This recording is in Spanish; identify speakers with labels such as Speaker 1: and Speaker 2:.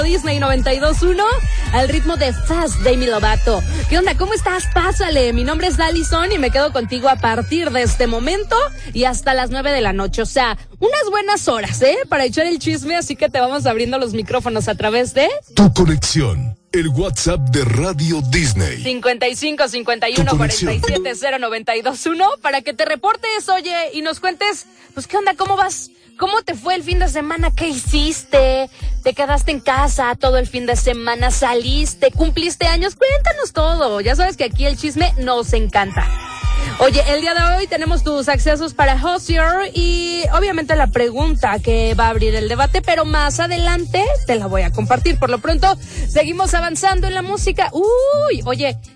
Speaker 1: Disney 92.1 al ritmo de Fast de Demi Lovato. ¿Qué onda? ¿Cómo estás? Pásale. Mi nombre es Allison y me quedo contigo a partir de este momento y hasta las 9 de la noche. O sea, unas buenas horas, para echar el chisme, así que te vamos abriendo los micrófonos a través de
Speaker 2: Tu Conexión, el WhatsApp de Radio Disney.
Speaker 1: 55 51 47 0921 para que te reportes, oye, y nos cuentes, pues, ¿qué onda? ¿Cómo vas? ¿Cómo te fue el fin de semana? ¿Qué hiciste? ¿Te quedaste en casa todo el fin de semana? ¿Saliste? ¿Cumpliste años? Cuéntanos todo. Ya sabes que aquí el chisme nos encanta. Oye, el día de hoy tenemos tus accesos para Hozier y obviamente la pregunta que va a abrir el debate, pero más adelante te la voy a compartir. Por lo pronto, seguimos avanzando en la música. Uy, oye,